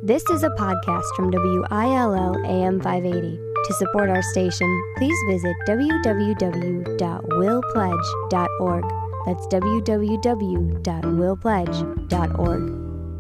This is a podcast from WILL AM 580. To support our station, please visit www.willpledge.org. That's www.willpledge.org.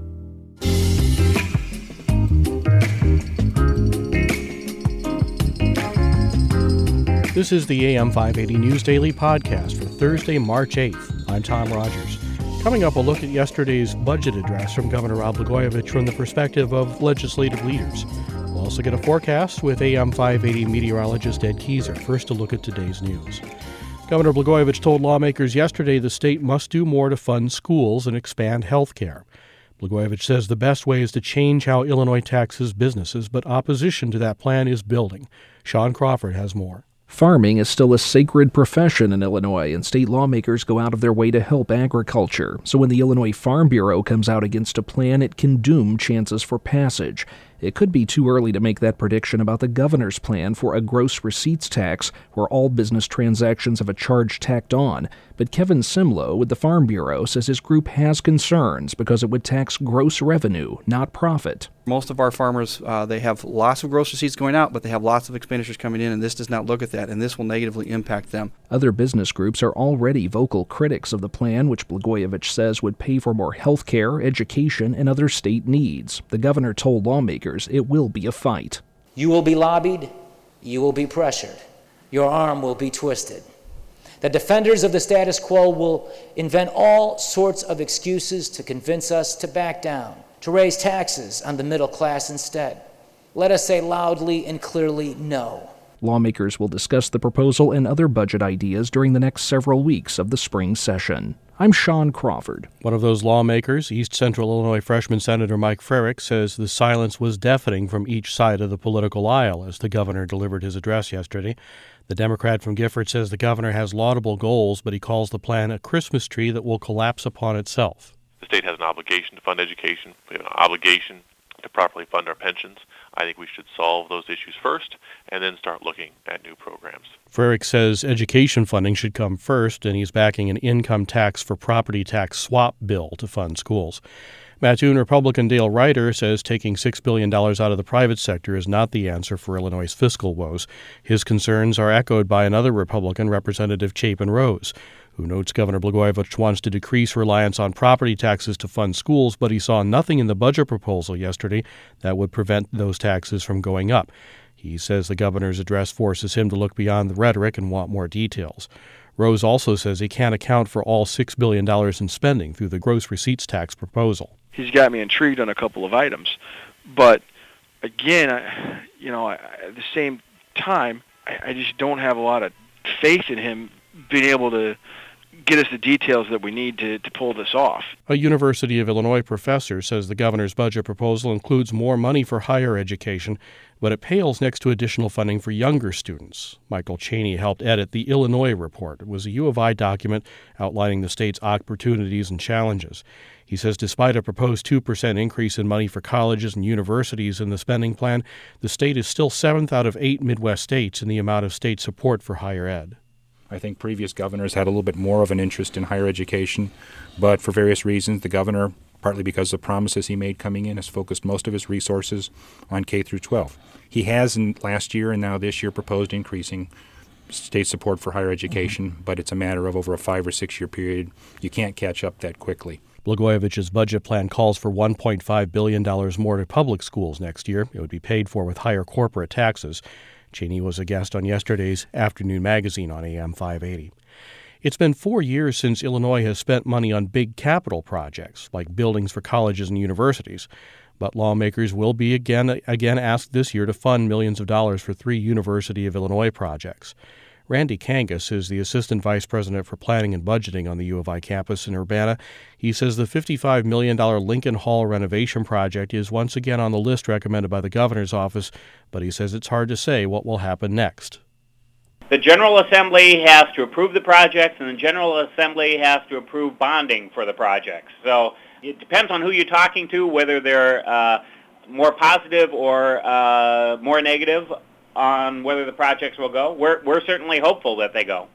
This is the AM 580 News Daily podcast for Thursday, March 8th. I'm Tom Rogers. Coming up, a look at yesterday's budget address from Governor Rod Blagojevich from the perspective of legislative leaders. We'll also get a forecast with AM 580 meteorologist Ed Keyser. First, a look at today's news. Governor Blagojevich told lawmakers yesterday the state must do more to fund schools and expand health care. Blagojevich says the best way is to change how Illinois taxes businesses, but opposition to that plan is building. Sean Crawford has more. Farming is still a sacred profession in Illinois, and state lawmakers go out of their way to help agriculture. So when the Illinois Farm Bureau comes out against a plan, it can doom chances for passage. It could be too early to make that prediction about the governor's plan for a gross receipts tax, where all business transactions have a charge tacked on. But Kevin Simlow with the Farm Bureau says his group has concerns because it would tax gross revenue, not profit. Most of our farmers, they have lots of gross receipts going out, but they have lots of expenditures coming in, and this does not look at that, and this will negatively impact them. Other business groups are already vocal critics of the plan, which Blagojevich says would pay for more health care, education, and other state needs. The governor told lawmakers it will be a fight. You will be lobbied, you will be pressured, your arm will be twisted. The defenders of the status quo will invent all sorts of excuses to convince us to back down, to raise taxes on the middle class instead. Let us say loudly and clearly no. Lawmakers will discuss the proposal and other budget ideas during the next several weeks of the spring session. I'm Sean Crawford. One of those lawmakers, East Central Illinois freshman Senator Mike Frerick, says the silence was deafening from each side of the political aisle as the governor delivered his address yesterday. The Democrat from Gifford says the governor has laudable goals, but he calls the plan a Christmas tree that will collapse upon itself. The state has an obligation to fund education. We have an obligation to properly fund our pensions. I think we should solve those issues first and then start looking at new programs. Frerick says education funding should come first, and he's backing an income tax for property tax swap bill to fund schools. Mattoon Republican Dale Ryder says taking $6 billion out of the private sector is not the answer for Illinois' fiscal woes. His concerns are echoed by another Republican, Representative Chapin Rose, who notes Governor Blagojevich wants to decrease reliance on property taxes to fund schools, but he saw nothing in the budget proposal yesterday that would prevent those taxes from going up. He says the governor's address forces him to look beyond the rhetoric and want more details. Rose also says he can't account for all $6 billion in spending through the gross receipts tax proposal. He's got me intrigued on a couple of items. But again, at the same time, I just don't have a lot of faith in him being able to get us the details that we need to pull this off. A University of Illinois professor says the governor's budget proposal includes more money for higher education, but it pales next to additional funding for younger students. Michael Cheney helped edit the Illinois Report. It was a U of I document outlining the state's opportunities and challenges. He says despite a proposed 2% increase in money for colleges and universities in the spending plan, the state is still 7th out of 8 Midwest states in the amount of state support for higher ed. I think previous governors had a little bit more of an interest in higher education, but for various reasons, the governor, partly because of the promises he made coming in, has focused most of his resources on K through 12. He has in last year and now this year proposed increasing state support for higher education, but it's a matter of over a 5 or 6 year period. You can't catch up that quickly. Blagojevich's budget plan calls for $1.5 billion more to public schools next year. It would be paid for with higher corporate taxes. Cheney was a guest on yesterday's Afternoon Magazine on AM 580. It's been 4 years since Illinois has spent money on big capital projects, like buildings for colleges and universities. But lawmakers will be again asked this year to fund millions of dollars for 3 University of Illinois projects. Randy Kangas is the Assistant Vice President for Planning and Budgeting on the U of I campus in Urbana. He says the $55 million Lincoln Hall renovation project is once again on the list recommended by the governor's office, but he says it's hard to say what will happen next. The General Assembly has to approve the projects, and the General Assembly has to approve bonding for the projects. So it depends on who you're talking to, whether they're more positive or more negative on whether the projects will go. We're certainly hopeful that they go.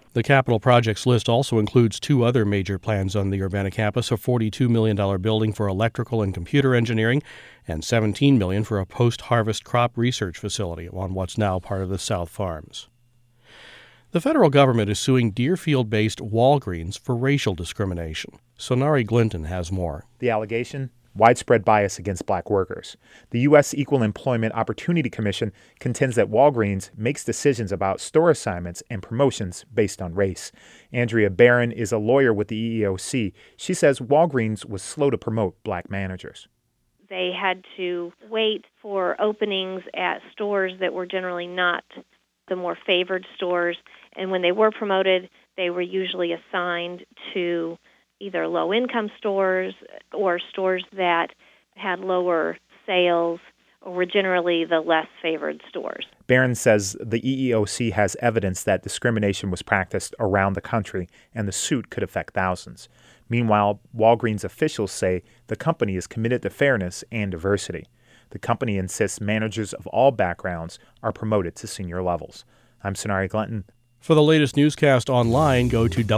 The capital projects list also includes two other major plans on the Urbana campus, a $42 million building for electrical and computer engineering and $17 million for a post-harvest crop research facility on what's now part of the South Farms. The federal government is suing Deerfield-based Walgreens for racial discrimination. Sonari Glinton has more. The allegation? Widespread bias against black workers. The U.S. Equal Employment Opportunity Commission contends that Walgreens makes decisions about store assignments and promotions based on race. Andrea Barron is a lawyer with the EEOC. She says Walgreens was slow to promote black managers. They had to wait for openings at stores that were generally not the more favored stores, and when they were promoted, they were usually assigned to either low-income stores or stores that had lower sales or were generally the less favored stores. Barron says the EEOC has evidence that discrimination was practiced around the country and the suit could affect thousands. Meanwhile, Walgreens officials say the company is committed to fairness and diversity. The company insists managers of all backgrounds are promoted to senior levels. I'm Sonari Glinton. For the latest newscast online, go to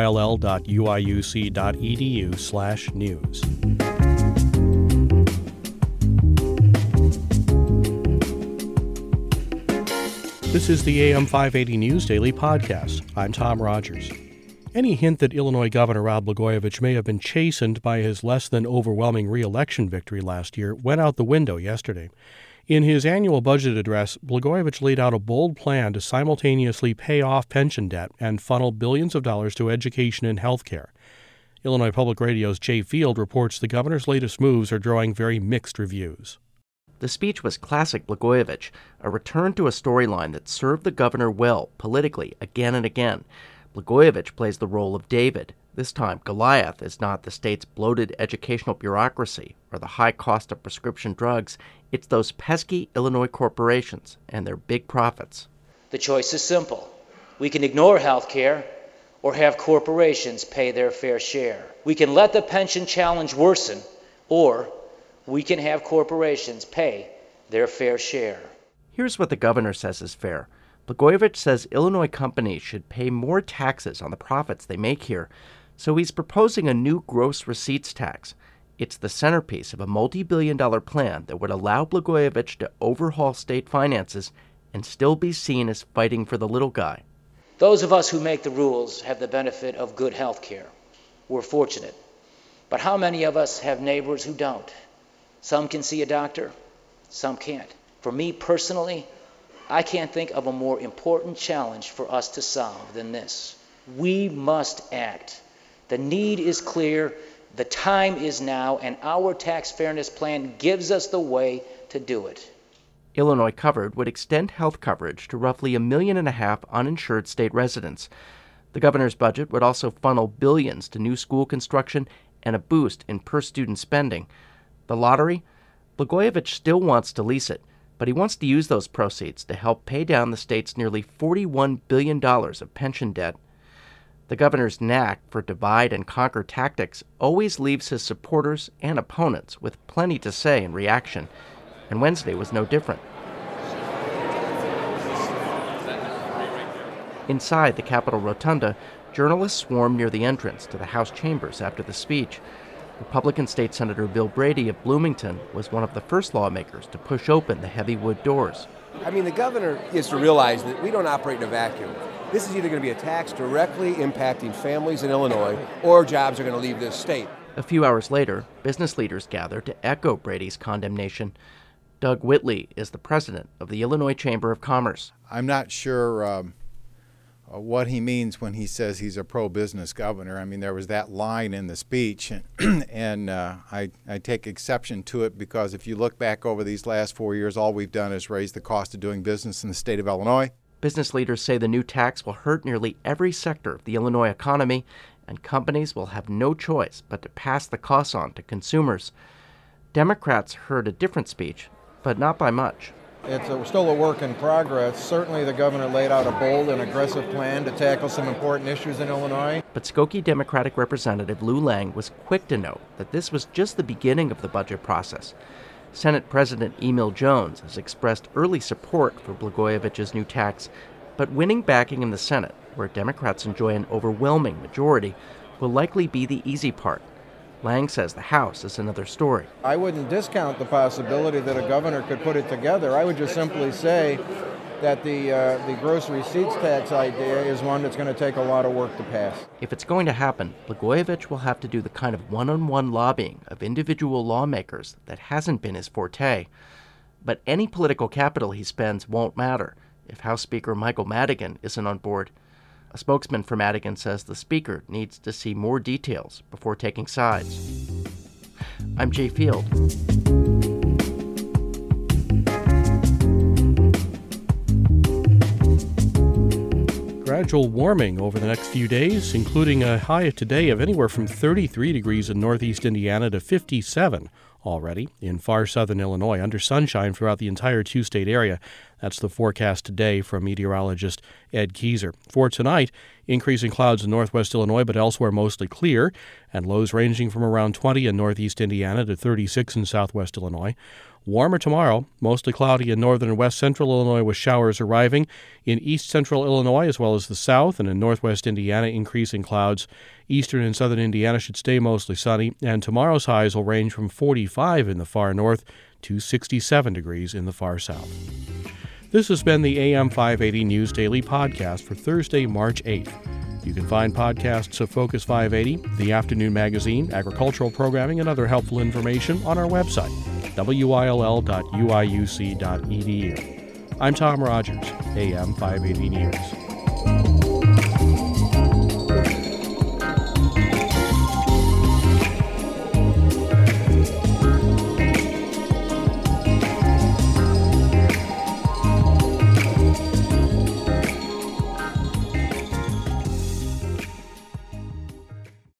will.uiuc.edu/news. This is the AM 580 News Daily Podcast. I'm Tom Rogers. Any hint that Illinois Governor Rod Blagojevich may have been chastened by his less than overwhelming re-election victory last year went out the window yesterday. In his annual budget address, Blagojevich laid out a bold plan to simultaneously pay off pension debt and funnel billions of dollars to education and health care. Illinois Public Radio's Jay Field reports the governor's latest moves are drawing very mixed reviews. The speech was classic Blagojevich, a return to a storyline that served the governor well politically again and again. Blagojevich plays the role of David. This time, Goliath is not the state's bloated educational bureaucracy or the high cost of prescription drugs. It's those pesky Illinois corporations and their big profits. The choice is simple. We can ignore health care or have corporations pay their fair share. We can let the pension challenge worsen, or we can have corporations pay their fair share. Here's what the governor says is fair. Blagojevich says Illinois companies should pay more taxes on the profits they make here, so he's proposing a new gross receipts tax. It's the centerpiece of a multi-billion-dollar plan that would allow Blagojevich to overhaul state finances and still be seen as fighting for the little guy. Those of us who make the rules have the benefit of good health care. We're fortunate. But how many of us have neighbors who don't? Some can see a doctor, some can't. For me personally, I can't think of a more important challenge for us to solve than this. We must act. The need is clear, the time is now, and our tax fairness plan gives us the way to do it. Illinois Covered would extend health coverage to roughly 1.5 million uninsured state residents. The governor's budget would also funnel billions to new school construction and a boost in per-student spending. The lottery? Blagojevich still wants to lease it, but he wants to use those proceeds to help pay down the state's nearly $41 billion of pension debt. The governor's knack for divide-and-conquer tactics always leaves his supporters and opponents with plenty to say in reaction, and Wednesday was no different. Inside the Capitol Rotunda, journalists swarmed near the entrance to the House chambers after the speech. Republican State Senator Bill Brady of Bloomington was one of the first lawmakers to push open the heavy wood doors. I mean, the governor is to realize that we don't operate in a vacuum. This is either going to be a tax directly impacting families in Illinois, or jobs are going to leave this state. A few hours later, business leaders gathered to echo Brady's condemnation. Doug Whitley is the president of the Illinois Chamber of Commerce. I'm not sure what he means when he says he's a pro-business governor. I mean, there was that line in the speech, and I take exception to it because if you look back over these last 4 years, all we've done is raise the cost of doing business in the state of Illinois. Business leaders say the new tax will hurt nearly every sector of the Illinois economy, and companies will have no choice but to pass the costs on to consumers. Democrats heard a different speech, but not by much. It's still a work in progress. Certainly the governor laid out a bold and aggressive plan to tackle some important issues in Illinois. But Skokie Democratic Representative Lou Lang was quick to note that this was just the beginning of the budget process. Senate President Emil Jones has expressed early support for Blagojevich's new tax, But winning backing in the Senate, where Democrats enjoy an overwhelming majority, will likely be the easy part. Lang says the House is another story. I wouldn't discount the possibility that a governor could put it together. I would just simply say that the gross receipts tax idea is one that's going to take a lot of work to pass. If it's going to happen, Blagojevich will have to do the kind of one-on-one lobbying of individual lawmakers that hasn't been his forte. But any political capital he spends won't matter if House Speaker Michael Madigan isn't on board. A spokesman for Madigan says the Speaker needs to see more details before taking sides. I'm Jay Field. Gradual warming over the next few days, including a high today of anywhere from 33 degrees in northeast Indiana to 57 already in far southern Illinois, under sunshine throughout the entire two-state area. That's the forecast today from meteorologist Ed Keyser. For tonight, increasing clouds in northwest Illinois, but elsewhere mostly clear, and lows ranging from around 20 in northeast Indiana to 36 in southwest Illinois. Warmer tomorrow, mostly cloudy in northern and west central Illinois with showers arriving. In east central Illinois as well as the south, and in northwest Indiana, increasing clouds. Eastern and southern Indiana should stay mostly sunny, and tomorrow's highs will range from 45 in the far north to 67 degrees in the far south. This has been the AM 580 News Daily Podcast for Thursday, March 8th. You can find podcasts of Focus 580, the afternoon magazine, agricultural programming, and other helpful information on our website, will.uiuc.edu. I'm Tom Rogers, AM 580 News.